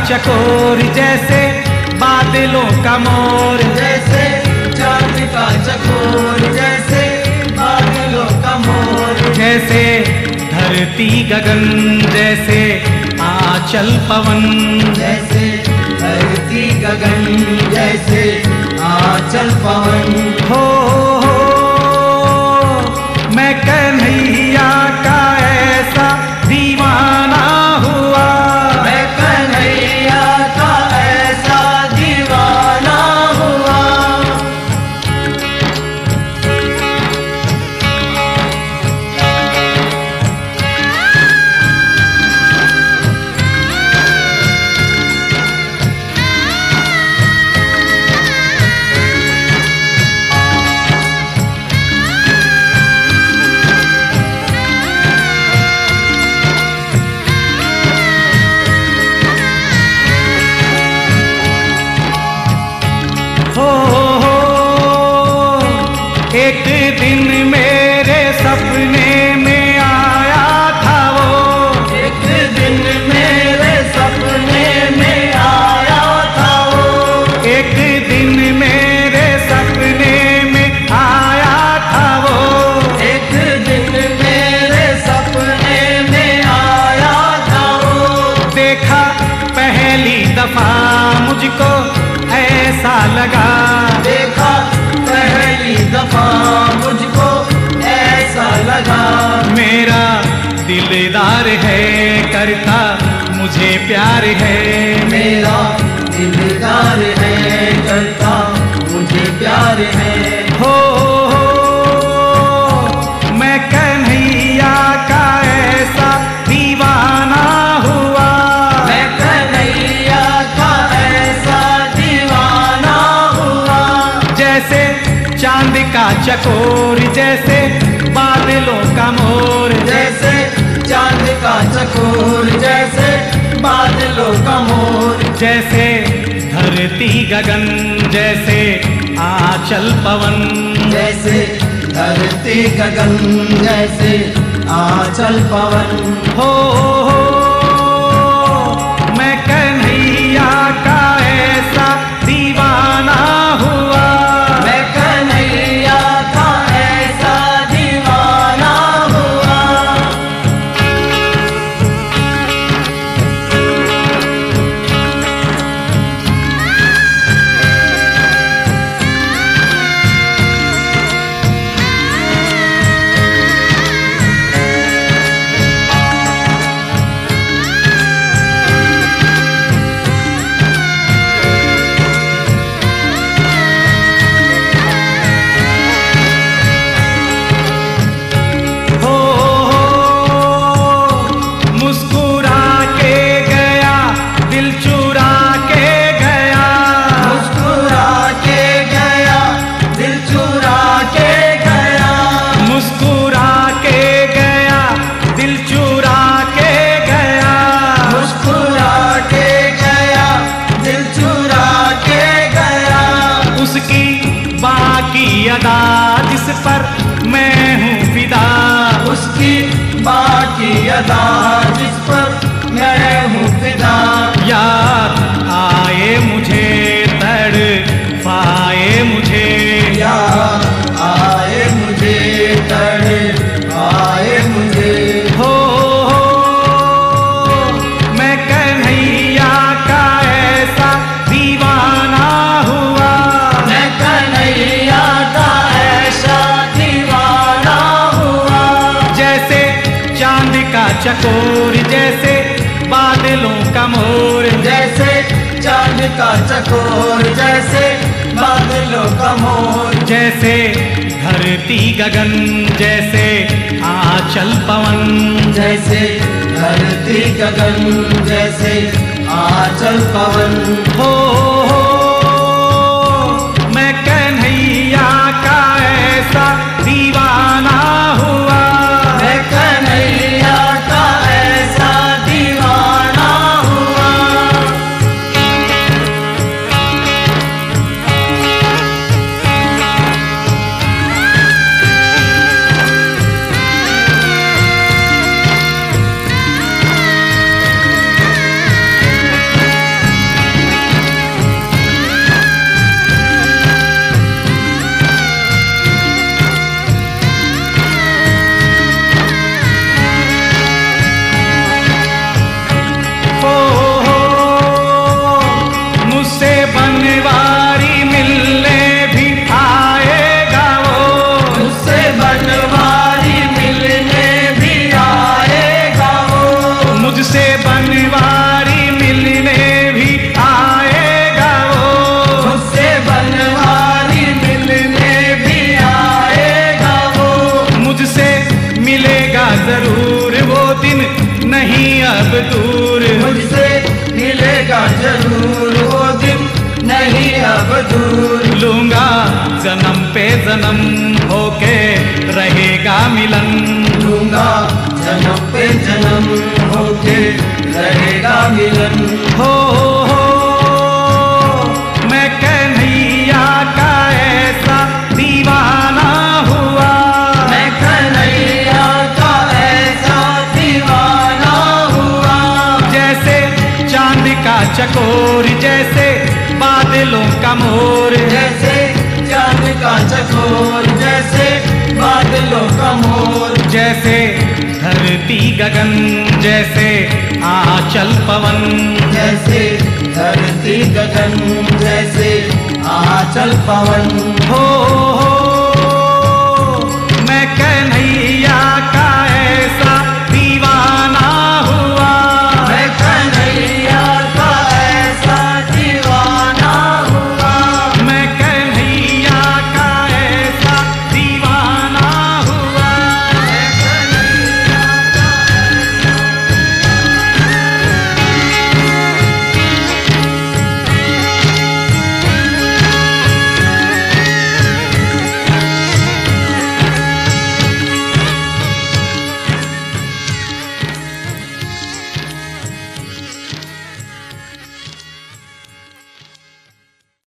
चकोर जैसे बादलों का मोर, जैसे चांद का चकोर जैसे बादलों का मोर, जैसे धरती गगन जैसे आंचल पवन, जैसे धरती गगन जैसे आंचल पवन। हो मैं कन्हैया का ऐसा दीवाना हुआ, मैं कन्हैया का ऐसा दीवाना हुआ। एक दिन मेरे सपने में आया था वो, एक दिन मेरे सपने में आया था वो, एक दिन मेरे सपने में आया था वो, एक दिन मेरे सपने में आया था वो। देखा पहली दफा मुझको ऐसा लगा, देखा पहली दफा मुझको ऐसा लगा, मेरा दिलदार है करता मुझे प्यार है, मेरा दिलदार है करता मुझे प्यार है। हो मैं कन्हैया का ऐसा दीवाना हुआ, मैं कन्हैया का ऐसा दीवाना हुआ। जैसे चांद का चकोर जैसे बादलों का मोर, जैसे चांद का चकोर जैसे बादलों का मोर, जैसे धरती गगन जैसे आंचल पवन, जैसे धरती गगन जैसे आंचल पवन। हो मैं कन्हैया का ऐसा दीवाना हुआ, मैं कन्हैया का ऐसा दीवाना हुआ। अदा जिस पर मैं हूँ फिदा, उसकी बाकी अदा जिस पर मैं हूँ फिदा। याद आए मुझे तड़पाए मुझे, याद आए मुझे तड़पाए मुझे। हो मैं कन्हैया का ऐसा दीवाना हुआ, मैं कन्हैया का ऐसा दीवाना हुआ। जैसे चांद का चकोर जैसे बादलों का मोर, जैसे चांद का चकोर जैसे बादलों का मोर, जैसे धरती गगन जैसे आंचल पवन, जैसे धरती गगन जैसे आंचल पवन। हो मैं कन्हैया का ऐसा दीवाना हुआ, मैं कन्हैया का ऐसा दीवाना हुआ। जरूर, लूंगा जन्म पे जन्म होके रहेगा मिलन। लूंगा जन्म पे जन्म होके रहेगा मिलन। हो मैं कन्हैया का ऐसा दीवाना हुआ, मैं कन्हैया का ऐसा दीवाना हुआ। जैसे चांद का चकोर, जैसे बादलों का मोर, जैसे चांद का चकोर, जैसे बादलों का मोर। जैसे धरती गगन, जैसे आंचल पवन, जैसे धरती गगन, जैसे आंचल पवन। हो